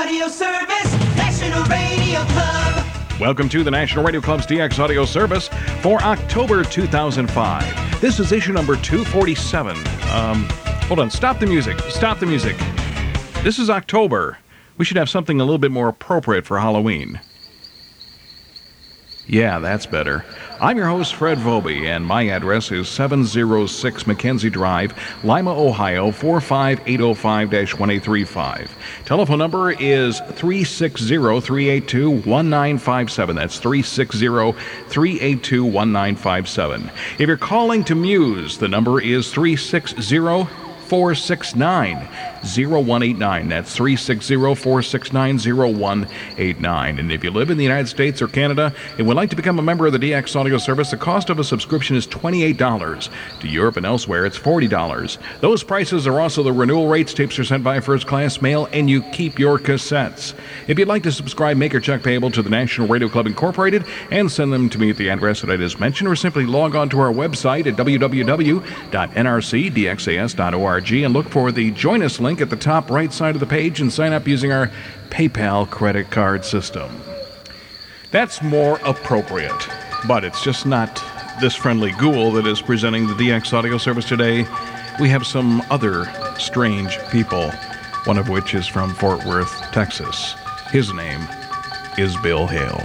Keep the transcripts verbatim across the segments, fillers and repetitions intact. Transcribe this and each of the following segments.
Audio Service, National Radio Club. Welcome to the National Radio Club's D X Audio Service for October two thousand five. This is issue number two forty-seven. Um, hold on, stop the music. Stop the music. This is October. We should have something a little bit more appropriate for Halloween. Yeah, that's better. I'm your host, Fred Vobie, and my address is seven oh six Mackenzie Drive, Lima, Ohio, four five eight oh five dash one eight three five. Telephone number is three six zero, three eight two, one nine five seven. That's three six zero, three eight two, one nine five seven. If you're calling to Muse, the number is three six zero, four six nine, zero one eight nine. That's three six zero, four six nine, zero one eight nine. And if you live in the United States or Canada and would like to become a member of the D X Audio Service, the cost of a subscription is twenty-eight dollars. To Europe and elsewhere, it's forty dollars. Those prices are also the renewal rates. Tapes are sent by first-class mail, and you keep your cassettes. If you'd like to subscribe, make your check payable to the National Radio Club Incorporated and send them to me at the address that I just mentioned, or simply log on to our website at w w w dot n r c d x a s dot org and look for the Join Us link at the top right side of the page and sign up using our PayPal credit card system. That's more appropriate, but it's just not this friendly ghoul that is presenting the D X Audio Service today. We have some other strange people, one of which is from Fort Worth, Texas. His name is Bill Hale.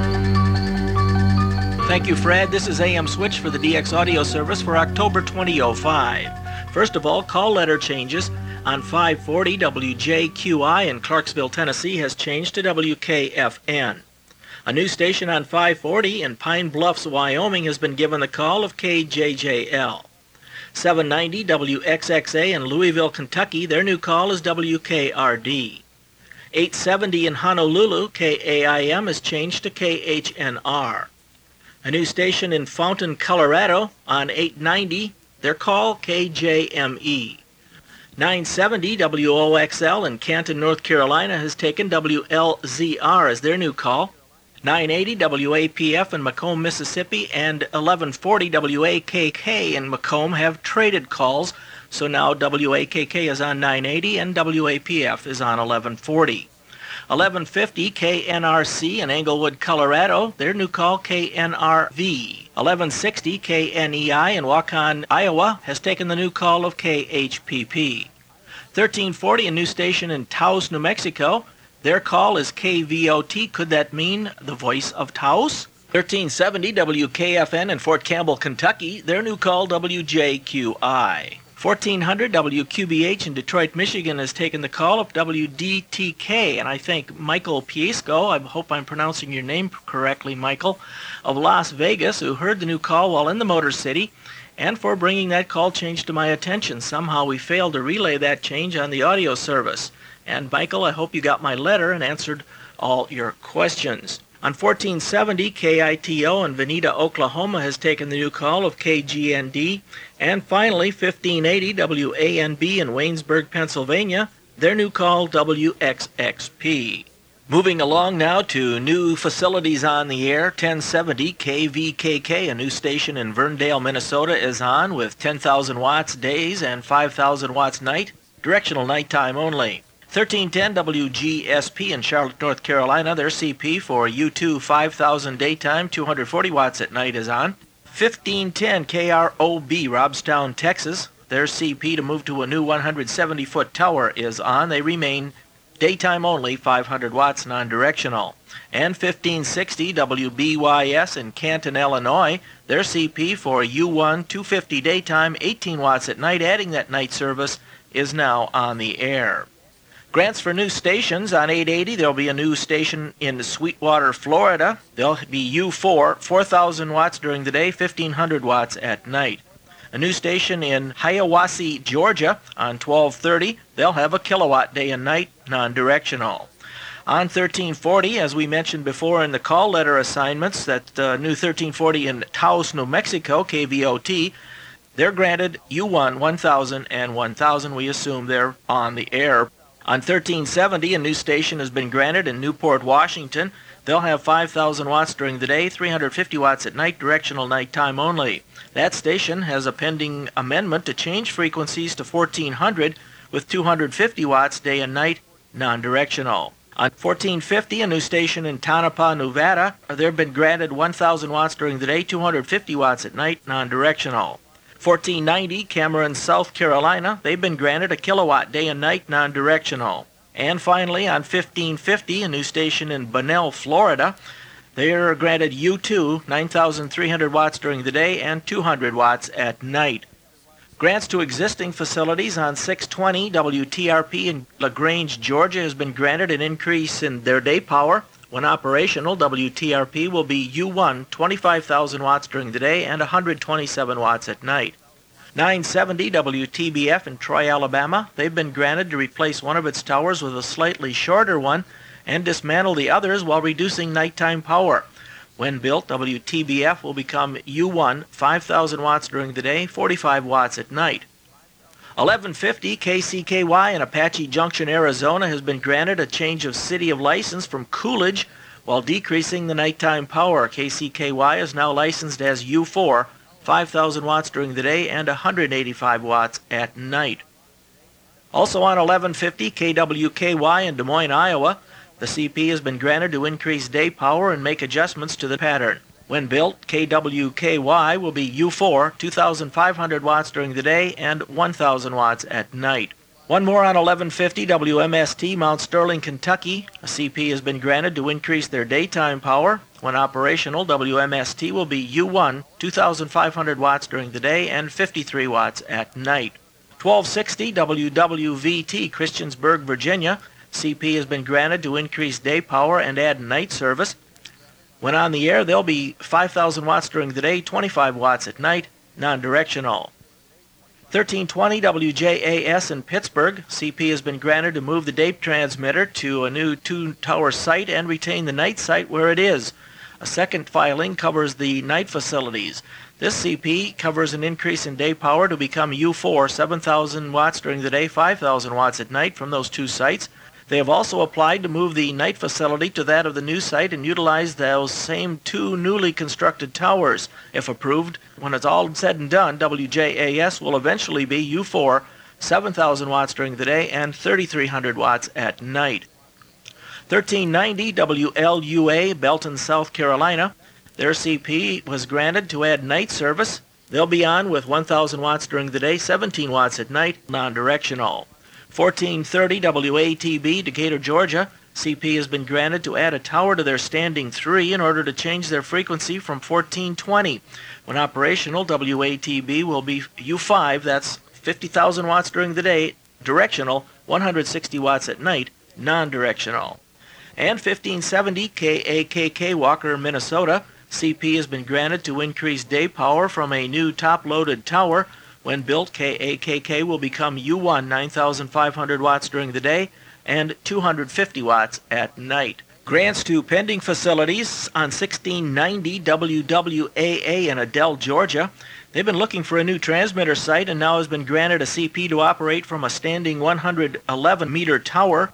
Thank you, Fred. This is A M Switch for the D X Audio Service for October twenty oh five. First of all, call letter changes. On five forty, W J Q I in Clarksville, Tennessee has changed to W K F N. A new station on five forty in Pine Bluffs, Wyoming has been given the call of K J J L. seven ninety W X X A in Louisville, Kentucky, their new call is W K R D. eight seventy in Honolulu, K A I M has changed to K H N R. A new station in Fountain, Colorado on eight ninety, their call K J M E. nine seventy W O X L in Canton, North Carolina has taken W L Z R as their new call. nine eighty W A P F in Macomb, Mississippi, and eleven forty W A K K in Macomb have traded calls, so now W A K K is on nine eighty and W A P F is on eleven forty. eleven fifty K N R C in Englewood, Colorado, their new call K N R V. eleven sixty K N E I in Waukon, Iowa, has taken the new call of K H P P. thirteen forty, a new station in Taos, New Mexico. Their call is K V O T. Could that mean the voice of Taos? thirteen seventy W K F N in Fort Campbell, Kentucky. Their new call W J Q I. fourteen hundred W Q B H in Detroit, Michigan has taken the call of W D T K, and I thank Michael Piesco, I hope I'm pronouncing your name correctly, Michael, of Las Vegas, who heard the new call while in the Motor City, and for bringing that call change to my attention. Somehow we failed to relay that change on the audio service. And Michael, I hope you got my letter and answered all your questions. On fourteen seventy, K I T O in Veneta, Oklahoma has taken the new call of K G N D. And finally, fifteen eighty W A N B in Waynesburg, Pennsylvania, their new call W X X P. Moving along now to new facilities on the air, ten seventy K V K K, a new station in Verndale, Minnesota, is on with ten thousand watts days and five thousand watts night, directional nighttime only. thirteen ten W G S P in Charlotte, North Carolina, their C P for U two five thousand daytime, two hundred forty watts at night is on. fifteen ten K R O B, Robstown, Texas, their C P to move to a new one hundred seventy foot tower is on. They remain daytime only, five hundred watts, non-directional. And fifteen sixty W B Y S in Canton, Illinois, their C P for U one two fifty daytime, eighteen watts at night, adding that night service, is now on the air. Grants for new stations on eight eighty, there'll be a new station in Sweetwater, Florida. There'll be U four, four thousand watts during the day, fifteen hundred watts at night. A new station in Hiawassee, Georgia on twelve thirty. They'll have a kilowatt day and night, non-directional. On thirteen forty, as we mentioned before in the call letter assignments, that uh, new thirteen forty in Taos, New Mexico, K V O T, they're granted U one, one thousand, and one thousand. We assume they're on the air. On thirteen seventy, a new station has been granted in Newport, Washington. They'll have five thousand watts during the day, three hundred fifty watts at night, directional nighttime only. That station has a pending amendment to change frequencies to fourteen hundred with two hundred fifty watts day and night, non-directional. On fourteen fifty, a new station in Tonopah, Nevada, they've been granted one thousand watts during the day, two hundred fifty watts at night, non-directional. fourteen ninety, Cameron, South Carolina, they've been granted a kilowatt day and night, non-directional. And finally, on fifteen fifty, a new station in Bunnell, Florida, they are granted U two, nine thousand three hundred watts during the day and two hundred watts at night. Grants to existing facilities on six twenty, W T R P in LaGrange, Georgia has been granted an increase in their day power. When operational, W T R P will be U one, twenty-five thousand watts during the day and one hundred twenty-seven watts at night. nine seventy, W T B F in Troy, Alabama, they've been granted to replace one of its towers with a slightly shorter one and dismantle the others while reducing nighttime power. When built, W T B F will become U one, five thousand watts during the day, forty-five watts at night. eleven fifty, K C K Y in Apache Junction, Arizona has been granted a change of city of license from Coolidge while decreasing the nighttime power. K C K Y is now licensed as U four, five thousand watts during the day and one hundred eighty-five watts at night. Also on eleven fifty, K W K Y in Des Moines, Iowa, the C P has been granted to increase day power and make adjustments to the pattern. When built, K W K Y will be U four, two thousand five hundred watts during the day and one thousand watts at night. One more on eleven fifty, W M S T, Mount Sterling, Kentucky. A C P has been granted to increase their daytime power. When operational, W M S T will be U one, two thousand five hundred watts during the day and fifty-three watts at night. twelve sixty, W W V T, Christiansburg, Virginia. C P has been granted to increase day power and add night service. When on the air, they'll be five thousand watts during the day, twenty-five watts at night, non-directional. thirteen twenty, W J A S in Pittsburgh, C P has been granted to move the day transmitter to a new two-tower site and retain the night site where it is. A second filing covers the night facilities. This C P covers an increase in day power to become U four, seven thousand watts during the day, five thousand watts at night from those two sites. They have also applied to move the night facility to that of the new site and utilize those same two newly constructed towers. If approved, when it's all said and done, W J A S will eventually be U four, seven thousand watts during the day and thirty-three hundred watts at night. thirteen ninety, W L U A, Belton, South Carolina. Their C P was granted to add night service. They'll be on with one thousand watts during the day, seventeen watts at night, non-directional. fourteen thirty, W A T B, Decatur, Georgia. C P has been granted to add a tower to their standing three in order to change their frequency from fourteen twenty. When operational, W A T B will be U five, that's fifty thousand watts during the day, directional, one hundred sixty watts at night, non-directional. And fifteen seventy, K A K K, Walker, Minnesota. C P has been granted to increase day power from a new top-loaded tower. When built, K A K K will become U one, nine thousand five hundred watts during the day and two hundred fifty watts at night. Grants to pending facilities on sixteen ninety, W W A A in Adel, Georgia. They've been looking for a new transmitter site and now has been granted a C P to operate from a standing one hundred eleven meter tower.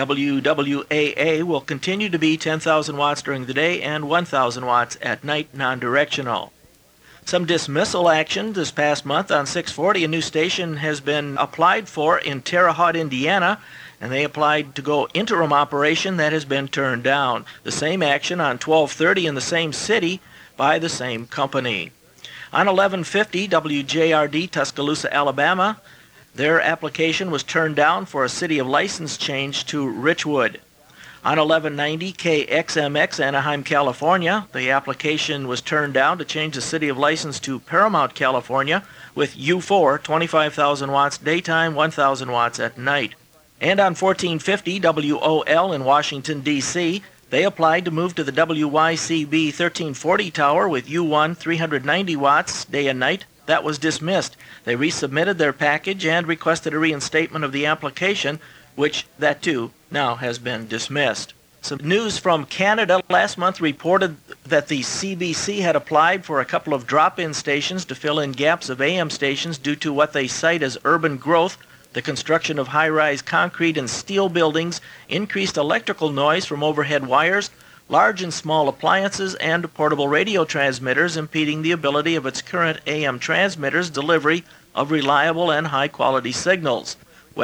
W W A A will continue to be ten thousand watts during the day and one thousand watts at night, non-directional. Some dismissal action this past month on six forty. A new station has been applied for in Terre Haute, Indiana, and they applied to go interim operation. That has been turned down. The same action on twelve thirty in the same city by the same company. On eleven fifty, W J R D, Tuscaloosa, Alabama, their application was turned down for a city of license change to Richwood. On eleven ninety, K X M X, Anaheim, California, the application was turned down to change the city of license to Paramount, California, with U four, twenty-five thousand watts daytime, one thousand watts at night. And on fourteen fifty, W O L in Washington, D C, they applied to move to the W Y C B thirteen forty tower with U one, three hundred ninety watts day and night. That was dismissed. They resubmitted their package and requested a reinstatement of the application, which, that too, now has been dismissed. Some news from Canada last month reported that the C B C had applied for a couple of drop-in stations to fill in gaps of A M stations due to what they cite as urban growth, the construction of high-rise concrete and steel buildings, increased electrical noise from overhead wires, large and small appliances, and portable radio transmitters impeding the ability of its current A M transmitters' delivery of reliable and high-quality signals. Well,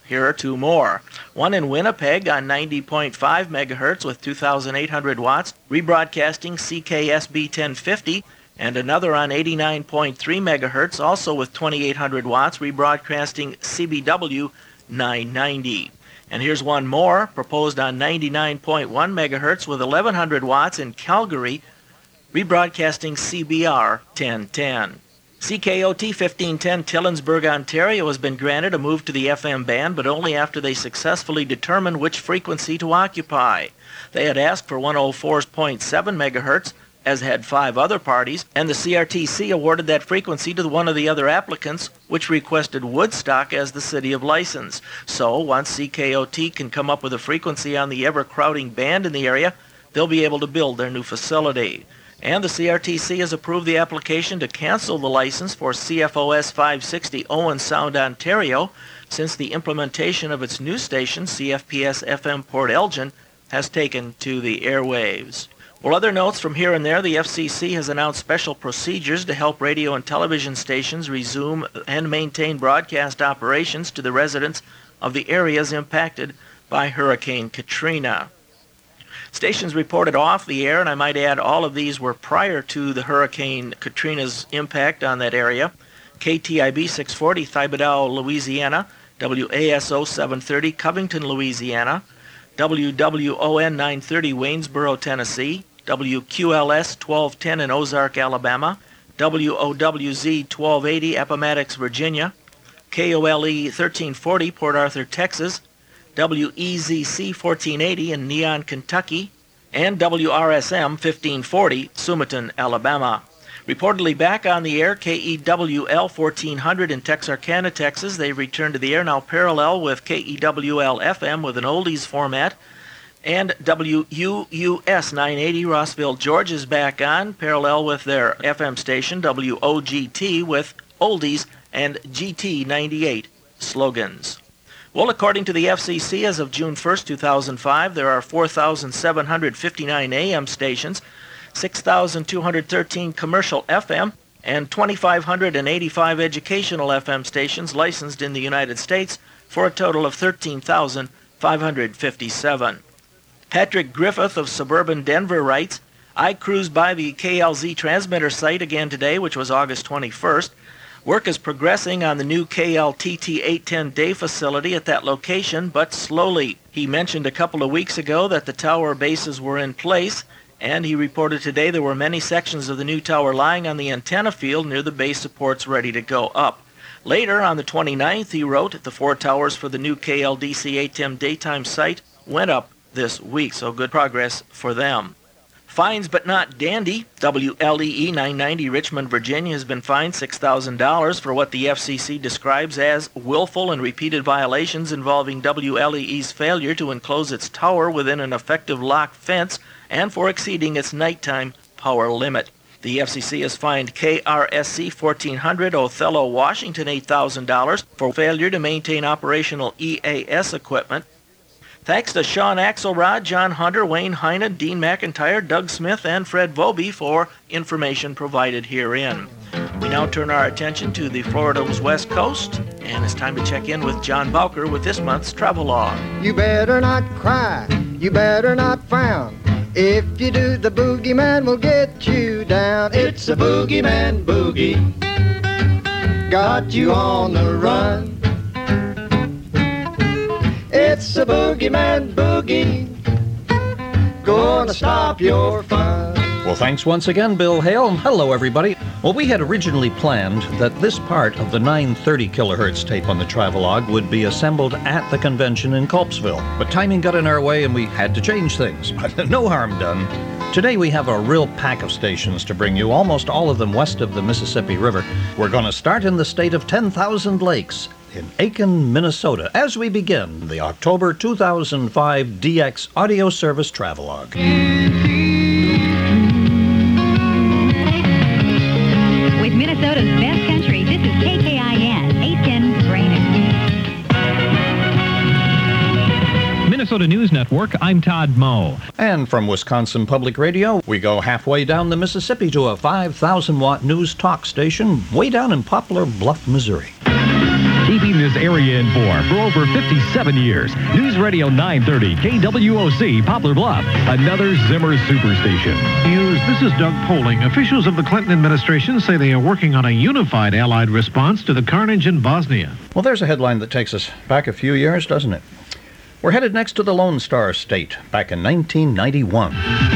Here are two more. One in Winnipeg on ninety point five megahertz with two thousand eight hundred watts, rebroadcasting C K S B ten fifty, and another on eighty-nine point three megahertz, also with twenty-eight hundred watts, rebroadcasting C B W nine ninety. And here's one more, proposed on ninety-nine point one megahertz with eleven hundred watts in Calgary, rebroadcasting C B R ten ten. C K O T fifteen ten Tillensburg, Ontario has been granted a move to the F M band, but only after they successfully determined which frequency to occupy. They had asked for one oh four point seven megahertz, as had five other parties, and the C R T C awarded that frequency to one of the other applicants, which requested Woodstock as the city of license. So, once C K O T can come up with a frequency on the ever-crowding band in the area, they'll be able to build their new facility. And the C R T C has approved the application to cancel the license for C F O S five sixty Owen Sound, Ontario, since the implementation of its new station, C F P S F M Port Elgin, has taken to the airwaves. Well, other notes from here and there, the F C C has announced special procedures to help radio and television stations resume and maintain broadcast operations to the residents of the areas impacted by Hurricane Katrina. Stations reported off the air, and I might add all of these were prior to the Hurricane Katrina's impact on that area. K T I B six forty, Thibodaux, Louisiana, W A S O seven thirty, Covington, Louisiana, W W O N nine thirty, Waynesboro, Tennessee, W Q L S twelve ten in Ozark, Alabama, W O W Z twelve eighty, Appomattox, Virginia, K O L E thirteen forty, Port Arthur, Texas, W E Z C fourteen eighty in Neon, Kentucky, and W R S M fifteen forty, Sumiton, Alabama. Reportedly back on the air, K E W L fourteen hundred in Texarkana, Texas. They've returned to the air now parallel with K E W L F M with an oldies format. And W U U S nine eighty, Rossville, Georgia is back on, parallel with their F M station, W O G T, with oldies and G T ninety-eight slogans. Well, according to the F C C, as of June first, two thousand five, there are four thousand seven hundred fifty-nine A M stations, six thousand two hundred thirteen commercial F M, and two thousand five hundred eighty-five educational F M stations licensed in the United States, for a total of thirteen thousand five hundred fifty-seven. Patrick Griffith of suburban Denver writes, I cruised by the K L Z transmitter site again today, which was August twenty-first. Work is progressing on the new K L T T eight ten day facility at that location, but slowly. He mentioned a couple of weeks ago that the tower bases were in place, and he reported today there were many sections of the new tower lying on the antenna field near the base supports ready to go up. Later, on the twenty-ninth, he wrote, the four towers for the new K L D C eight ten daytime site went up this week, so good progress for them. Fines but not dandy. W L E E nine ninety Richmond, Virginia has been fined six thousand dollars for what the F C C describes as willful and repeated violations involving W L E E's failure to enclose its tower within an effective lock fence and for exceeding its nighttime power limit. The F C C has fined K R S C fourteen hundred Othello, Washington eight thousand dollars for failure to maintain operational E A S equipment. Thanks to Sean Axelrod, John Hunter, Wayne Heinen, Dean McIntyre, Doug Smith, and Fred Vobie for information provided herein. We now turn our attention to the Florida's West Coast, and it's time to check in with John Bowker with this month's Travelogue. You better not cry, you better not frown. If you do, the boogeyman will get you down. It's a boogeyman boogie, got you on the run. It's a boogeyman boogie, gonna stop your fun. Well, thanks once again, Bill Hale, and hello, everybody. Well, we had originally planned that this part of the nine thirty kilohertz tape on the Travelogue would be assembled at the convention in Culpsville, but timing got in our way and we had to change things. But no harm done. Today we have a real pack of stations to bring you, almost all of them west of the Mississippi River. We're going to start in the state of ten thousand lakes, in Aiken, Minnesota, as we begin the October two thousand five D X Audio Service Travelogue. With Minnesota's best country, this is K K I N, Aiken, Brainerd. Minnesota News Network, I'm Todd Moe. And from Wisconsin Public Radio, we go halfway down the Mississippi to a five thousand watt news talk station way down in Poplar Bluff, Missouri. T V Music California's area informed for over fifty-seven years. News Radio nine thirty, K W O C, Poplar Bluff, another Zimmer superstation. News, this is Doug Poling. Officials of the Clinton administration say they are working on a unified Allied response to the carnage in Bosnia. Well, there's a headline that takes us back a few years, doesn't it? We're headed next to the Lone Star State, back in nineteen ninety-one.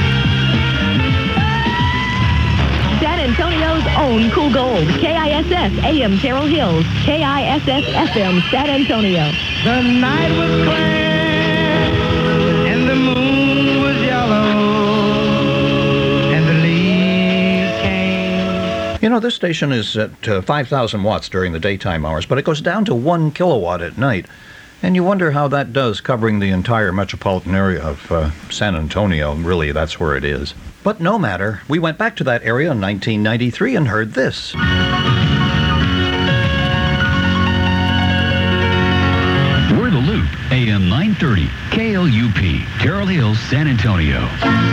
San Antonio's own Cool Gold, K I S S A M Carroll Hills, K I S S F M San Antonio. The night was clear, and the moon was yellow, and the leaves came. You know, this station is at uh, five thousand watts during the daytime hours, but it goes down to one kilowatt at night. And you wonder how that does covering the entire metropolitan area of uh, San Antonio. Really, that's where it is. But no matter, we went back to that area in nineteen ninety-three and heard this. We're the Loop, A M nine thirty, K L U P, Carroll Hills, San Antonio.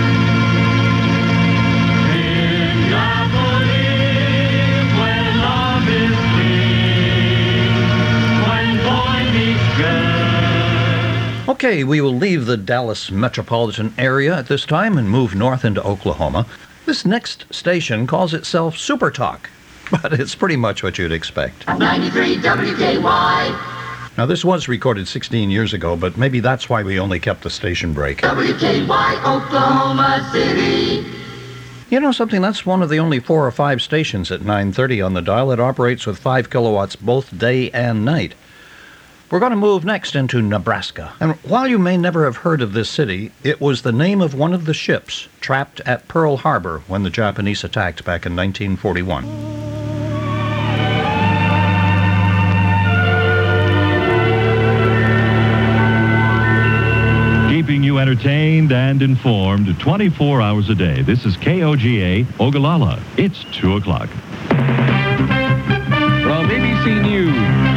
Okay, we will leave the Dallas metropolitan area at this time and move north into Oklahoma. This next station calls itself Super Talk, but it's pretty much what you'd expect. ninety-three W K Y. Now, this was recorded sixteen years ago, but maybe that's why we only kept the station break. W K Y, Oklahoma City. You know something? That's one of the only four or five stations at nine thirty on the dial that operates with five kilowatts both day and night. We're going to move next into Nebraska. And while you may never have heard of this city, it was the name of one of the ships trapped at Pearl Harbor when the Japanese attacked back in nineteen forty-one. Keeping you entertained and informed twenty-four hours a day. This is K O G A, Ogallala. It's two o'clock. From A B C News,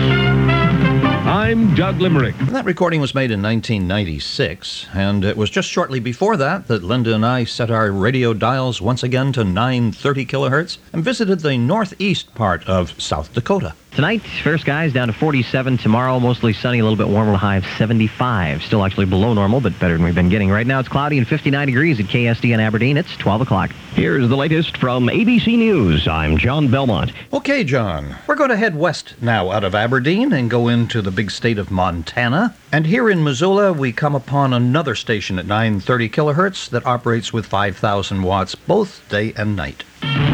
I'm Doug Limerick. That recording was made in nineteen ninety-six, and it was just shortly before that that Linda and I set our radio dials once again to nine thirty kilohertz and visited the northeast part of South Dakota. Tonight, fair skies down to forty-seven. Tomorrow, mostly sunny, a little bit warmer, high of seventy-five. Still actually below normal, but better than we've been getting. Right now, it's cloudy and fifty-nine degrees at K S D in Aberdeen. It's twelve o'clock. Here's the latest from A B C News. I'm John Belmont. Okay, John. We're going to head west now out of Aberdeen and go into the big state of Montana. And here in Missoula, we come upon another station at nine thirty kilohertz that operates with five thousand watts both day and night.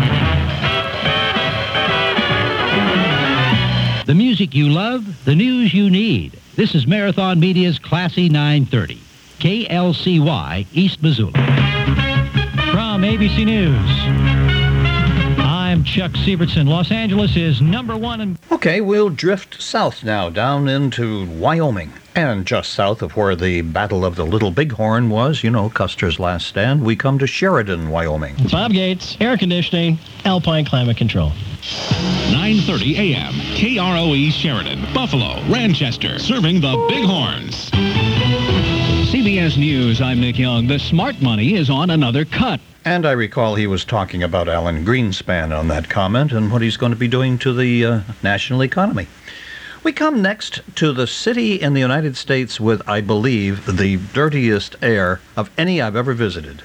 The music you love, the news you need. This is Marathon Media's Classy nine thirty, K L C Y, East Missoula. From A B C News, I'm Chuck Sievertson. Los Angeles is number one in... Okay, we'll drift south now, down into Wyoming. And just south of where the Battle of the Little Bighorn was, you know, Custer's last stand, we come to Sheridan, Wyoming. Bob Gates, air conditioning, Alpine Climate Control. nine thirty A M, K R O E Sheridan, Buffalo, Ranchester, serving the Bighorns. C B S News, I'm Nick Young. The smart money is on another cut. And I recall he was talking about Alan Greenspan on that comment and what he's going to be doing to the uh, national economy. We come next to the city in the United States with, I believe, the dirtiest air of any I've ever visited.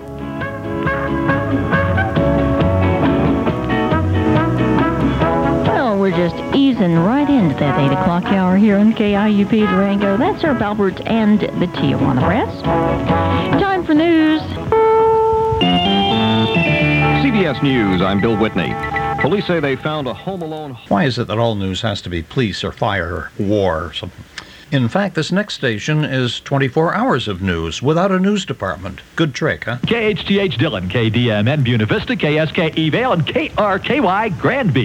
Well, we're just easing right into that eight o'clock hour here on K I U P Durango. That's Herb Albert and the Tijuana Press. Time for news. C B S News, I'm Bill Whitney. Police say they found a Home Alone... Why is it that all news has to be police or fire or war or something? In fact, this next station is twenty-four hours of news without a news department. Good trick, huh? K H T H Dillon, K D M N Buena Vista, K S K E Vale, and K R K Y Granby.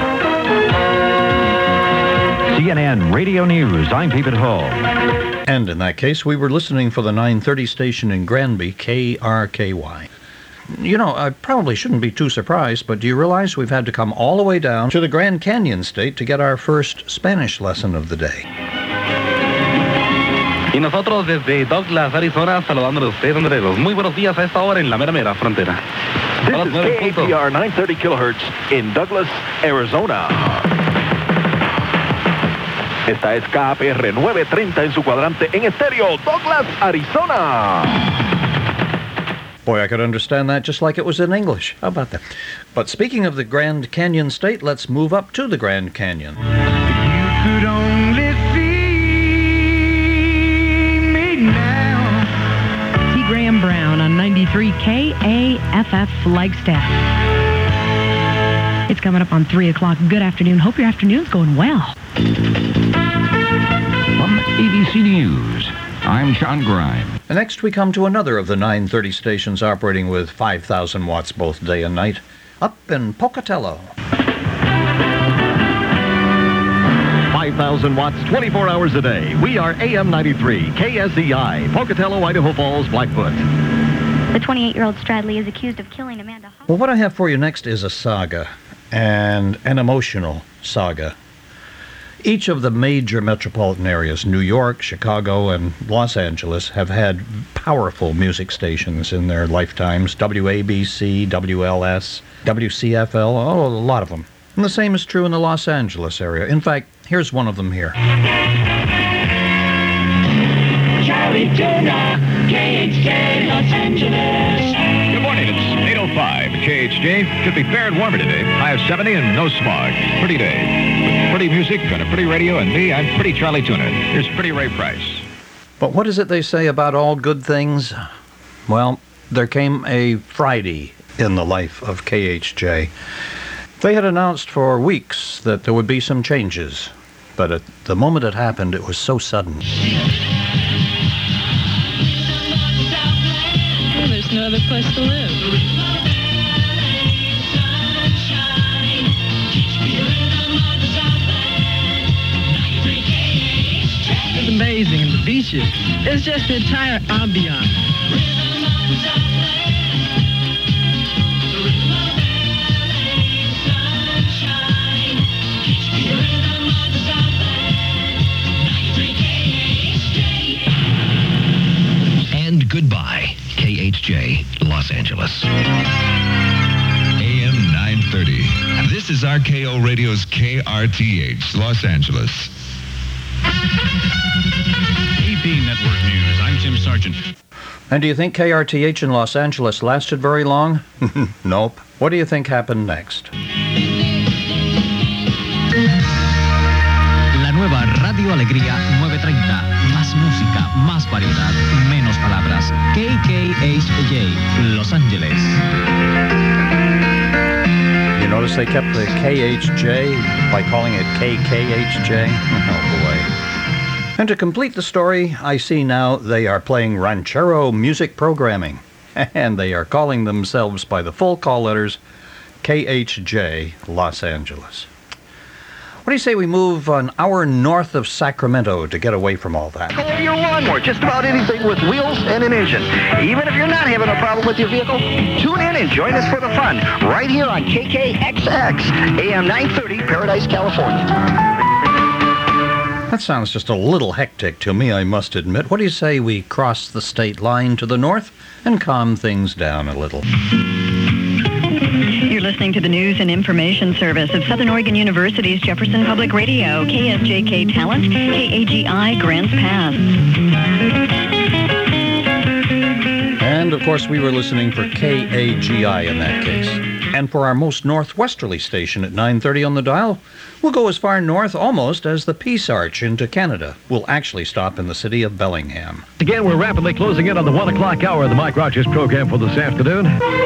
C N N Radio News, I'm Peepit Hall. And in that case, we were listening for the nine thirty station in Granby, K R K Y. You know, I probably shouldn't be too surprised, but do you realize we've had to come all the way down to the Grand Canyon State to get our first Spanish lesson of the day? Y nosotros desde Douglas, Arizona, saludando a usted, Andreros. Muy buenos días a esta hora en la mera mera frontera. This is K A T R nine thirty kilohertz in Douglas, Arizona. Esta es K P R novecientos treinta en su cuadrante en estéreo, Douglas, Arizona. Boy, I could understand that just like it was in English. How about that? But speaking of the Grand Canyon State, let's move up to the Grand Canyon. You could only see me now. T. Graham Brown on ninety-three K A F F Flagstaff. It's coming up on three o'clock. Good afternoon. Hope your afternoon's going well. From A B C News, I'm Sean Grime. And next we come to another of the nine thirty stations operating with five thousand watts both day and night, up in Pocatello. five thousand watts, twenty-four hours a day. We are A M ninety-three, K S E I, Pocatello, Idaho Falls, Blackfoot. The twenty-eight-year-old Stradley is accused of killing Amanda Huff. Well, what I have for you next is a saga, and an emotional saga. Each of the major metropolitan areas, New York, Chicago, and Los Angeles, have had powerful music stations in their lifetimes. W A B C, W L S, W C F L, oh, a lot of them. And the same is true in the Los Angeles area. In fact, here's one of them here. Charlie Tuna, K H J, Los Angeles. Good morning, it's eight oh five. K H J should be fair and warmer today. High of seventy and no smog. Pretty day. With pretty music on a pretty radio, and me, I'm Pretty Charlie Tuna. Here's Pretty Ray Price. But what is it they say about all good things? Well, there came a Friday in the life of K H J. They had announced for weeks that there would be some changes, but at the moment it happened, it was so sudden. Well, there's no other place to live. It's amazing, and the beaches. It's just the entire ambiance. And goodbye, K H J, Los Angeles. A M nine thirty. This is R K O Radio's K R T H, Los Angeles. A P Network News. I'm Tim Sargent. And do you think K R T H in Los Angeles lasted very long? Nope. What do you think happened next? La nueva Radio Alegría nueve treinta. Más música, más variedad, menos palabras. K K H J, Los Angeles. You notice they kept the K H J by calling it K K H J? Oh, boy. And to complete the story, I see now they are playing ranchero music programming. And they are calling themselves by the full call letters K H J Los Angeles. What do you say we move an hour north of Sacramento to get away from all that? Call your lawnmower, just about anything with wheels and an engine. Even if you're not having a problem with your vehicle, tune in and join us for the fun right here on K K X X, A M nine thirty, Paradise, California. That sounds just a little hectic to me, I must admit. What do you say we cross the state line to the north and calm things down a little? You're listening to the News and Information Service of Southern Oregon University's Jefferson Public Radio, K S J K Talent, K A G I Grants Pass. And, of course, we were listening for K A G I in that case. And for our most northwesterly station at nine thirty on the dial, we'll go as far north almost as the Peace Arch into Canada. We'll actually stop in the city of Bellingham. Again, we're rapidly closing in on the one o'clock hour of the Mike Rogers program for this afternoon.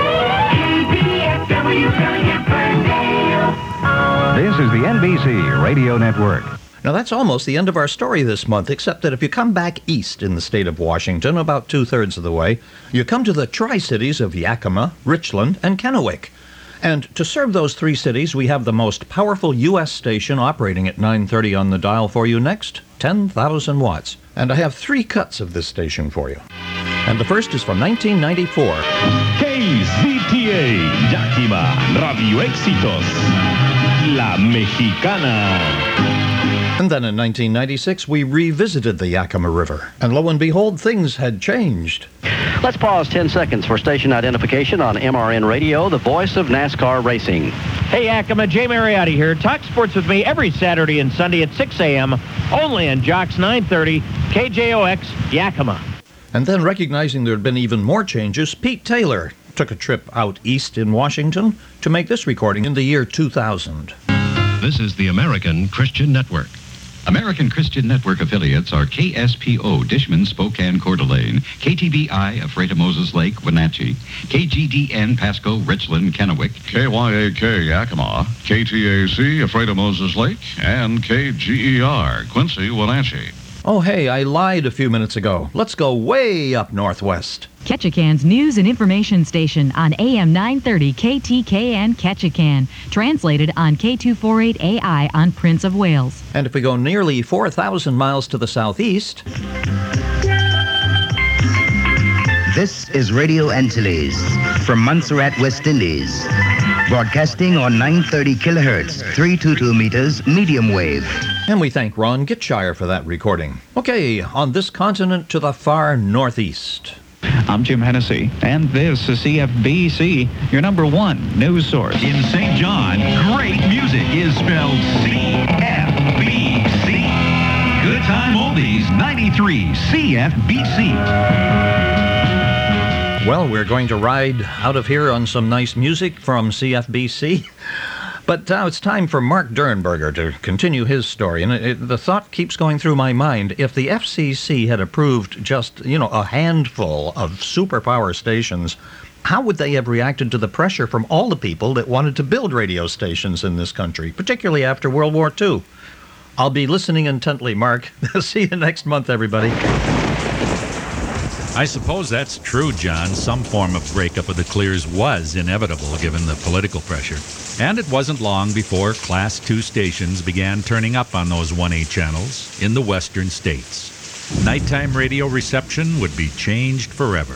This is the N B C Radio Network. Now, that's almost the end of our story this month, except that if you come back east in the state of Washington, about two-thirds of the way, you come to the Tri-Cities of Yakima, Richland, and Kennewick. And to serve those three cities, we have the most powerful U S station operating at nine thirty on the dial for you next, ten thousand watts. And I have three cuts of this station for you. And the first is from nineteen ninety-four. K Z T A, Yakima, Radio Éxitos, La Mexicana. And then in nineteen ninety-six, we revisited the Yakima River. And lo and behold, things had changed. Let's pause ten seconds for station identification on M R N Radio, the voice of NASCAR racing. Hey, Yakima, Jay Mariotti here. Talk sports with me every Saturday and Sunday at six a.m. only on Jocks nine thirty, K J O X, Yakima. And then, recognizing there had been even more changes, Pete Taylor took a trip out east in Washington to make this recording in the year two thousand. This is the American Christian Network. American Christian Network affiliates are K S P O, Dishman, Spokane, Coeur d'Alene, K T B I, Ephrata Moses Lake, Wenatchee, K G D N, Pasco, Richland, Kennewick, K Y A K, Yakima, K T A C, Ephrata Moses Lake, and K G E R, Quincy, Wenatchee. Oh, hey, I lied a few minutes ago. Let's go way up northwest. Ketchikan's news and information station on A M nine thirty K T K N Ketchikan, translated on K two forty-eight A I on Prince of Wales. And if we go nearly four thousand miles to the southeast... This is Radio Antilles from Montserrat, West Indies. Broadcasting on nine thirty kilohertz, three hundred twenty-two meters, medium wave. And we thank Ron Gitshire for that recording. Okay, on this continent to the far northeast. I'm Jim Hennessy, and this is C F B C, your number one news source. In Saint John, great music is spelled C F B C. Good time oldies, ninety-three C F B C. Well, we're going to ride out of here on some nice music from C F B C. But now it's time for Mark Dernberger to continue his story. And it, it, the thought keeps going through my mind. If the F C C had approved just, you know, a handful of superpower stations, how would they have reacted to the pressure from all the people that wanted to build radio stations in this country, particularly after World War Two? I'll be listening intently, Mark. See you next month, everybody. I suppose that's true, John. Some form of breakup of the Clears was inevitable given the political pressure. And it wasn't long before Class two stations began turning up on those one A channels in the western states. Nighttime radio reception would be changed forever.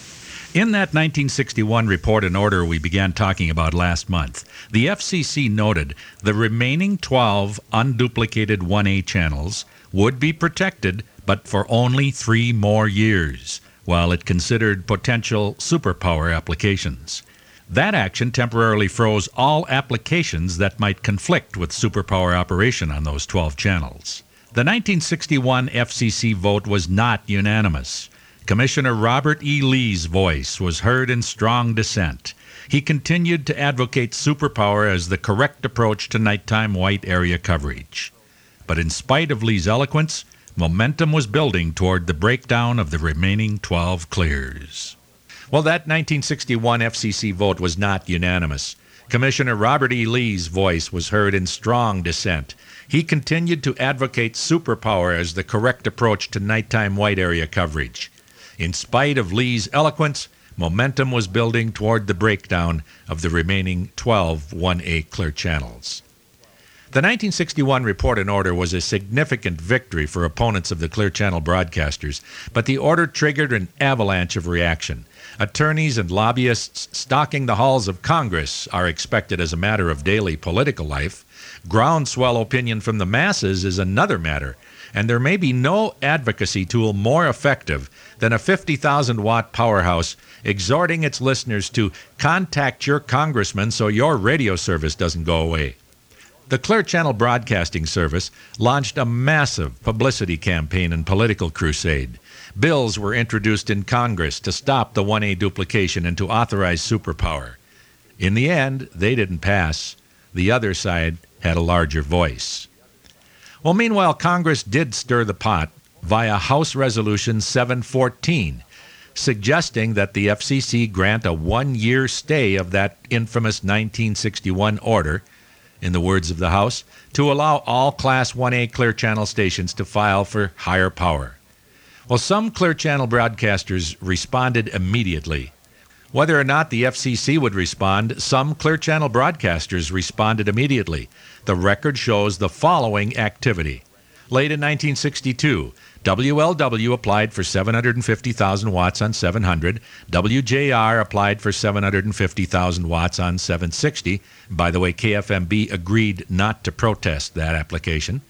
In that nineteen sixty-one report and order we began talking about last month, the F C C noted the remaining twelve unduplicated one A channels would be protected, but for only three more years, while it considered potential superpower applications. That action temporarily froze all applications that might conflict with superpower operation on those twelve channels. The nineteen sixty-one F C C vote was not unanimous. Commissioner Robert E. Lee's voice was heard in strong dissent. He continued to advocate superpower as the correct approach to nighttime white area coverage. But in spite of Lee's eloquence, momentum was building toward the breakdown of the remaining twelve clears. Well, that nineteen sixty-one F C C vote was not unanimous. Commissioner Robert E. Lee's voice was heard in strong dissent. He continued to advocate superpower as the correct approach to nighttime white area coverage. In spite of Lee's eloquence, momentum was building toward the breakdown of the remaining twelve one A clear channels. The nineteen sixty-one report and order was a significant victory for opponents of the Clear Channel broadcasters, but the order triggered an avalanche of reaction. Attorneys and lobbyists stalking the halls of Congress are expected as a matter of daily political life. Groundswell opinion from the masses is another matter, and there may be no advocacy tool more effective than a fifty thousand watt powerhouse exhorting its listeners to contact your congressman so your radio service doesn't go away. The Clear Channel Broadcasting Service launched a massive publicity campaign and political crusade. Bills were introduced in Congress to stop the one A duplication and to authorize superpower. In the end, they didn't pass. The other side had a larger voice. Well, meanwhile, Congress did stir the pot via House Resolution seven fourteen, suggesting that the F C C grant a one-year stay of that infamous nineteen sixty-one order, in the words of the House, to allow all Class one A Clear Channel stations to file for higher power. Well, some Clear Channel broadcasters responded immediately. Whether or not the F C C would respond, some Clear Channel broadcasters responded immediately. The record shows the following activity. Late in nineteen sixty-two, W L W applied for seven hundred fifty thousand watts on seven hundred. W J R applied for seven hundred fifty thousand watts on seven sixty. By the way, K F M B agreed not to protest that application.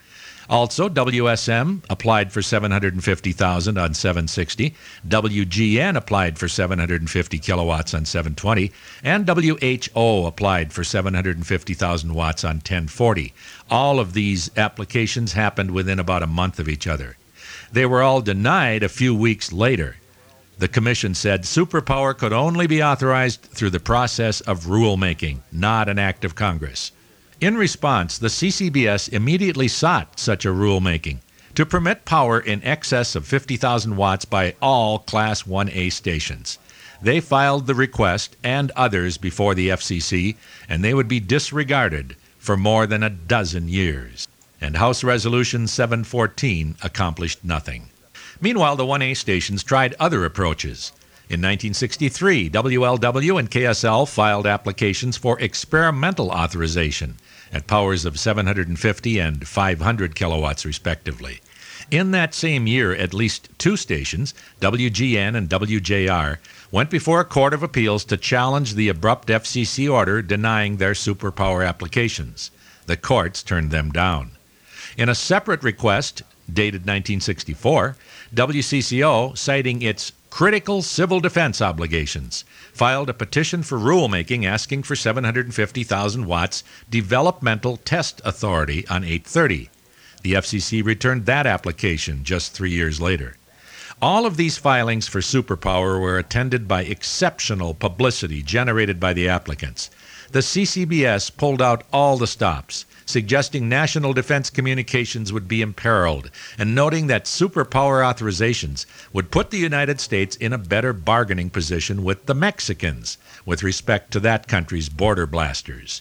Also, W S M applied for seven hundred fifty thousand on seven sixty, W G N applied for seven hundred fifty kilowatts on seven twenty, and W H O applied for seven hundred fifty thousand watts on ten forty. All of these applications happened within about a month of each other. They were all denied a few weeks later. The commission said superpower could only be authorized through the process of rulemaking, not an act of Congress. In response, the C C B S immediately sought such a rulemaking to permit power in excess of fifty thousand watts by all Class one A stations. They filed the request and others before the F C C, and they would be disregarded for more than a dozen years. And House Resolution seven fourteen accomplished nothing. Meanwhile, the one A stations tried other approaches. In nineteen sixty-three, W L W and K S L filed applications for experimental authorization at powers of seven hundred fifty and five hundred kilowatts, respectively. In that same year, at least two stations, W G N and W J R, went before a court of appeals to challenge the abrupt F C C order denying their superpower applications. The courts turned them down. In a separate request, dated nineteen sixty-four, W C C O, citing its critical civil defense obligations, filed a petition for rulemaking asking for seven hundred fifty thousand watts developmental test authority on eight thirty. The F C C returned that application just three years later. All of these filings for superpower were attended by exceptional publicity generated by the applicants. The C C B S pulled out all the stops, suggesting national defense communications would be imperiled, and noting that superpower authorizations would put the United States in a better bargaining position with the Mexicans with respect to that country's border blasters.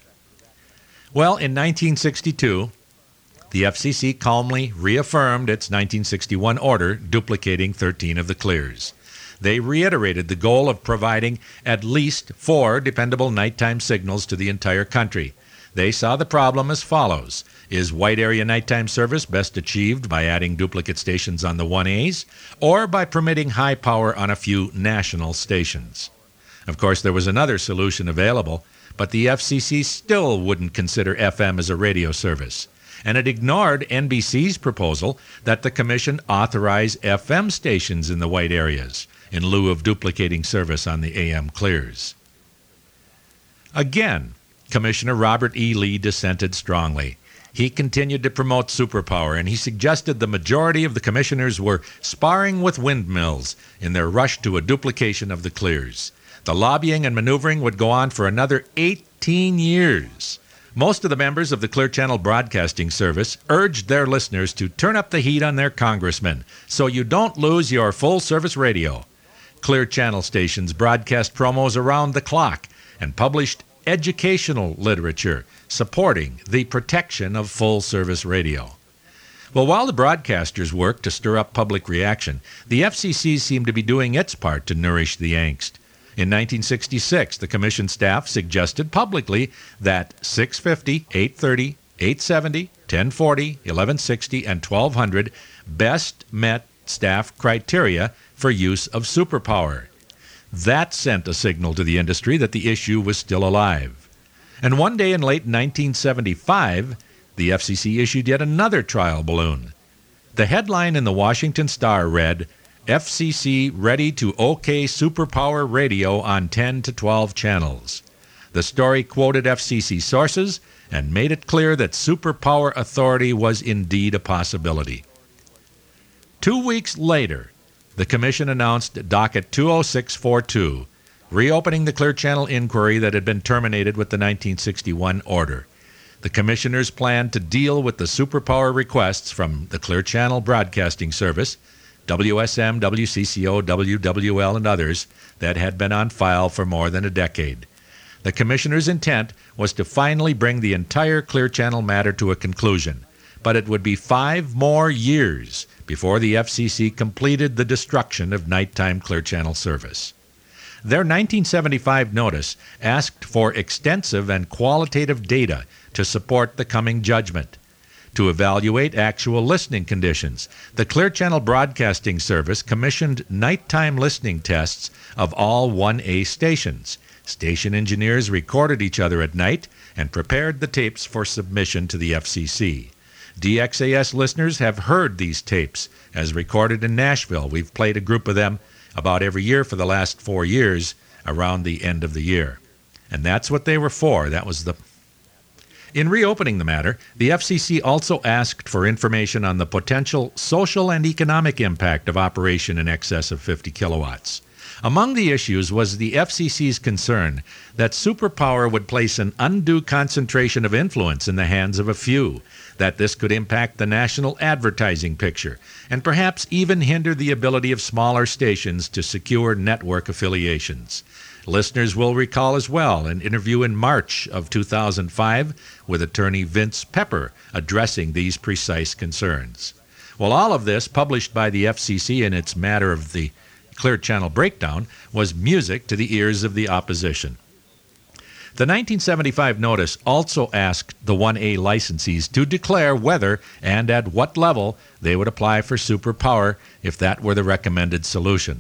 Well, in nineteen sixty-two, the F C C calmly reaffirmed its nineteen sixty-one order duplicating thirteen of the clears. They reiterated the goal of providing at least four dependable nighttime signals to the entire country. They saw the problem as follows. Is white area nighttime service best achieved by adding duplicate stations on the one A's or by permitting high power on a few national stations? Of course, there was another solution available, but the F C C still wouldn't consider F M as a radio service, and it ignored N B C's proposal that the commission authorize F M stations in the white areas in lieu of duplicating service on the A M clears. Again, Commissioner Robert E. Lee dissented strongly. He continued to promote superpower, and he suggested the majority of the commissioners were sparring with windmills in their rush to a duplication of the clears. The lobbying and maneuvering would go on for another eighteen years. Most of the members of the Clear Channel Broadcasting Service urged their listeners to turn up the heat on their congressmen so you don't lose your full-service radio. Clear Channel stations broadcast promos around the clock and published educational literature supporting the protection of full-service radio. Well, while the broadcasters worked to stir up public reaction, the F C C seemed to be doing its part to nourish the angst. In nineteen sixty-six, the commission staff suggested publicly that six fifty, eight thirty, eight seventy, ten forty, eleven sixty, and twelve hundred best met staff criteria for use of superpower. That sent a signal to the industry that the issue was still alive. And one day in late nineteen seventy-five, the F C C issued yet another trial balloon. The headline in the Washington Star read, F C C ready to OK superpower radio on ten to twelve channels. The story quoted F C C sources and made it clear that superpower authority was indeed a possibility. Two weeks later, the Commission announced Docket two oh six forty-two, reopening the Clear Channel inquiry that had been terminated with the nineteen sixty-one order. The Commissioners planned to deal with the superpower requests from the Clear Channel Broadcasting Service, W S M, W C C O, W W L, and others that had been on file for more than a decade. The Commissioners' intent was to finally bring the entire Clear Channel matter to a conclusion, but it would be five more years before the F C C completed the destruction of nighttime Clear Channel service. Their nineteen seventy-five notice asked for extensive and qualitative data to support the coming judgment. To evaluate actual listening conditions, the Clear Channel Broadcasting Service commissioned nighttime listening tests of all one A stations. Station engineers recorded each other at night and prepared the tapes for submission to the F C C. D X A S listeners have heard these tapes as recorded in Nashville. We've played a group of them about every year for the last four years around the end of the year. And that's what they were for. That was the... In reopening the matter, the F C C also asked for information on the potential social and economic impact of operation in excess of fifty kilowatts. Among the issues was the F C C's concern that superpower would place an undue concentration of influence in the hands of a few, that this could impact the national advertising picture, and perhaps even hinder the ability of smaller stations to secure network affiliations. Listeners will recall as well an interview in March of two thousand five with attorney Vince Pepper addressing these precise concerns. Well, all of this, published by the F C C in its matter of the Clear Channel breakdown, was music to the ears of the opposition. The nineteen seventy-five notice also asked the one A licensees to declare whether and at what level they would apply for superpower if that were the recommended solution.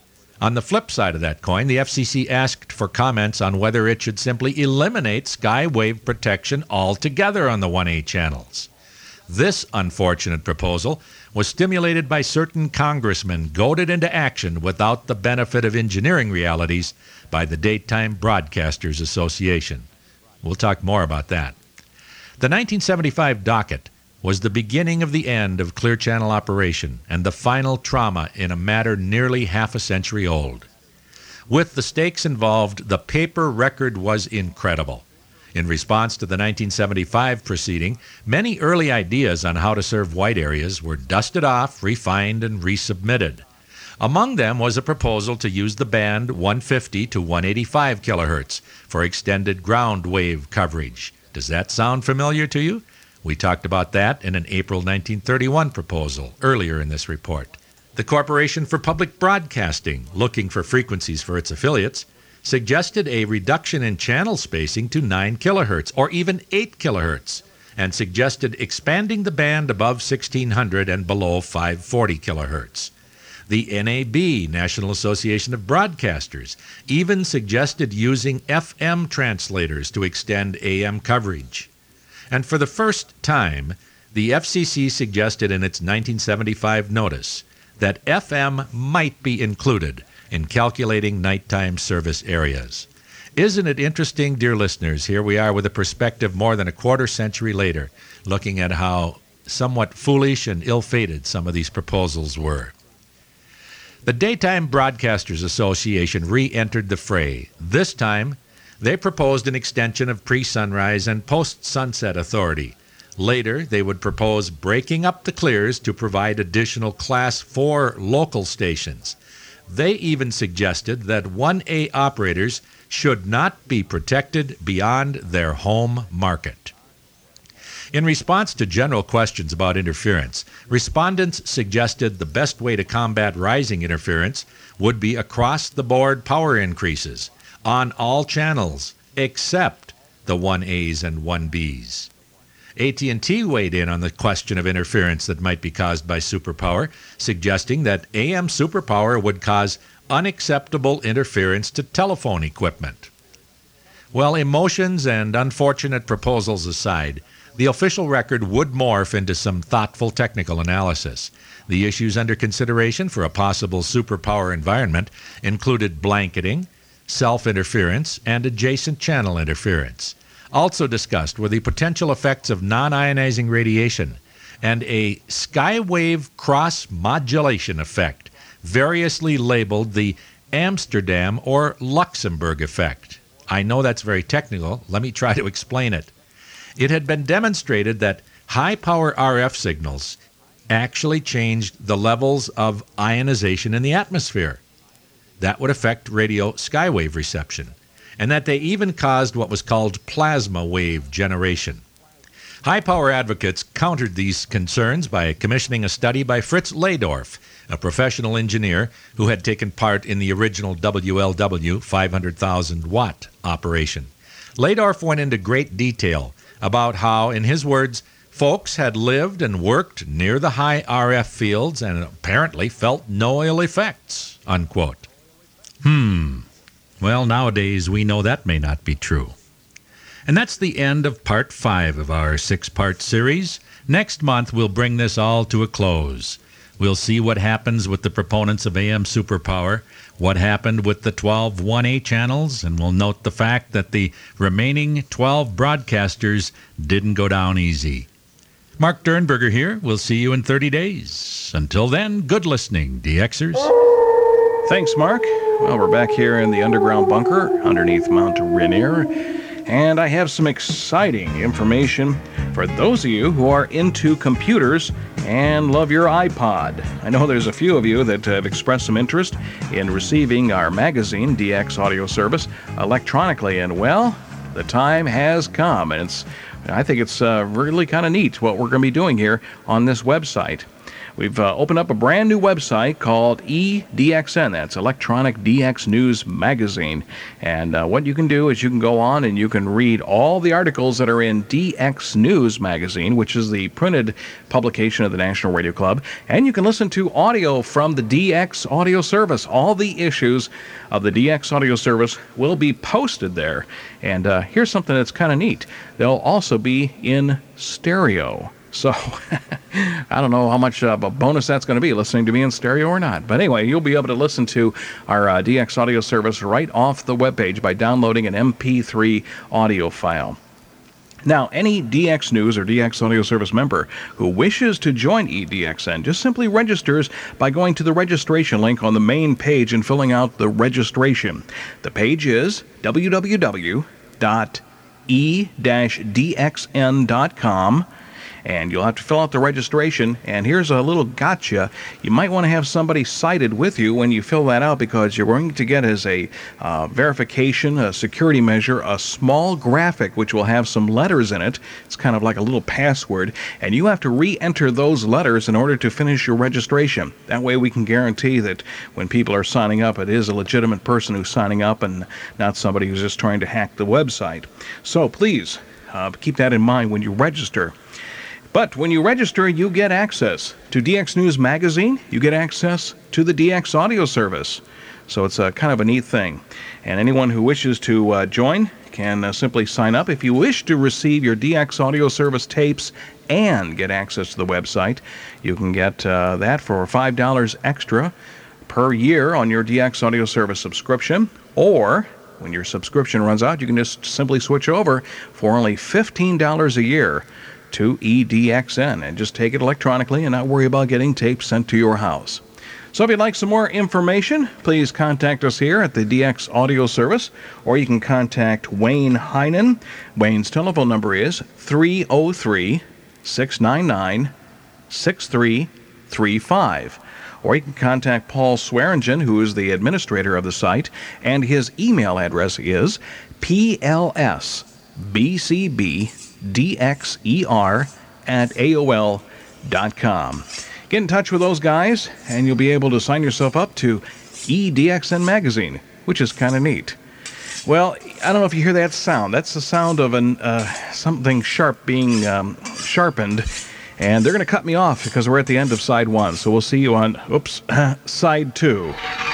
On the flip side of that coin, the F C C asked for comments on whether it should simply eliminate skywave protection altogether on the one A channels. This unfortunate proposal was stimulated by certain congressmen goaded into action without the benefit of engineering realities by the Daytime Broadcasters Association. We'll talk more about that. The nineteen seventy-five docket was the beginning of the end of Clear Channel operation and the final trauma in a matter nearly half a century old. With the stakes involved, the paper record was incredible. In response to the nineteen seventy-five proceeding, many early ideas on how to serve white areas were dusted off, refined, and resubmitted. Among them was a proposal to use the band one fifty to one eighty-five kilohertz for extended ground wave coverage. Does that sound familiar to you? We talked about that in an April nineteen thirty-one proposal earlier in this report. The Corporation for Public Broadcasting, looking for frequencies for its affiliates, suggested a reduction in channel spacing to nine kilohertz or even eight kilohertz, and suggested expanding the band above sixteen hundred and below five forty kilohertz. The N A B, National Association of Broadcasters, even suggested using F M translators to extend A M coverage. And for the first time, the F C C suggested in its nineteen seventy-five notice that F M might be included in calculating nighttime service areas. Isn't it interesting, dear listeners? Here we are with a perspective more than a quarter century later, looking at how somewhat foolish and ill-fated some of these proposals were. The Daytime Broadcasters Association re-entered the fray. This time, they proposed an extension of pre-sunrise and post-sunset authority. Later, they would propose breaking up the clears to provide additional Class four local stations. They even suggested that one A operators should not be protected beyond their home market. In response to general questions about interference, respondents suggested the best way to combat rising interference would be across-the-board power increases on all channels except the one A's and one B's. A T and T weighed in on the question of interference that might be caused by superpower, suggesting that A M superpower would cause unacceptable interference to telephone equipment. Well, emotions and unfortunate proposals aside, the official record would morph into some thoughtful technical analysis. The issues under consideration for a possible superpower environment included blanketing, self-interference, and adjacent channel interference. Also discussed were the potential effects of non-ionizing radiation and a skywave cross-modulation effect, variously labeled the Amsterdam or Luxembourg effect. I know that's very technical. Let me try to explain it. It had been demonstrated that high-power R F signals actually changed the levels of ionization in the atmosphere. That would affect radio skywave reception, and that they even caused what was called plasma wave generation. High-power advocates countered these concerns by commissioning a study by Fritz Leydorf, a professional engineer who had taken part in the original W L W five hundred thousand watt operation. Leydorf went into great detail about how, in his words, folks had lived and worked near the high R F fields and apparently felt no ill effects, unquote. Hmm. Well, nowadays we know that may not be true. And that's the end of part five of our six-part series. Next month, we'll bring this all to a close. We'll see what happens with the proponents of A M superpower, what happened with the twelve one A channels, and we'll note the fact that the remaining twelve broadcasters didn't go down easy. Mark Dernberger here. We'll see you in thirty days. Until then, good listening, D Xers. Thanks, Mark. Well, we're back here in the underground bunker underneath Mount Rainier, and I have some exciting information for those of you who are into computers and love your iPod. I know there's a few of you that have expressed some interest in receiving our magazine, D X Audio Service, electronically, and well, the time has come, and it's I think it's uh, really kind of neat what we're going to be doing here on this website. We've uh, opened up a brand new website called E D X N. That's Electronic D X News Magazine. And uh, what you can do is you can go on and you can read all the articles that are in D X News Magazine, which is the printed publication of the National Radio Club. And you can listen to audio from the D X Audio Service. All the issues of the D X Audio Service will be posted there. And uh, here's something that's kind of neat. They'll also be in stereo. So, I don't know how much of a bonus that's going to be, listening to me in stereo or not. But anyway, you'll be able to listen to our uh, D X Audio Service right off the webpage by downloading an M P three audio file. Now, any D X News or D X Audio Service member who wishes to join E D X N just simply registers by going to the registration link on the main page and filling out the registration. The page is w w w dot e dash d x n dot com. And you'll have to fill out the registration. And here's a little gotcha. You might want to have somebody cited with you when you fill that out, because you're going to get as a uh, verification, a security measure, a small graphic which will have some letters in it. It's kind of like a little password. And you have to re-enter those letters in order to finish your registration. That way we can guarantee that when people are signing up, it is a legitimate person who's signing up and not somebody who's just trying to hack the website. So please uh, keep that in mind when you register. But when you register, you get access to D X News Magazine. You get access to the D X Audio Service. So it's a kind of a neat thing. And anyone who wishes to uh, join can uh, simply sign up. If you wish to receive your D X Audio Service tapes and get access to the website, you can get uh, that for five dollars extra per year on your D X Audio Service subscription. Or when your subscription runs out, you can just simply switch over for only fifteen dollars a year to E D X N and just take it electronically and not worry about getting tapes sent to your house. So if you'd like some more information, please contact us here at the D X Audio Service, or you can contact Wayne Heinen. Wayne's telephone number is three oh three, six nine nine, six three three five. Or you can contact Paul Swearingen, who is the administrator of the site, and his email address is p l s b c b D X E R at A O L dot com. Get in touch with those guys, and you'll be able to sign yourself up to E D X N Magazine, which is kind of neat. Well, I don't know if you hear that sound. That's the sound of an uh, something sharp being um, sharpened, and they're going to cut me off because we're at the end of side one. So we'll see you on, oops, side two.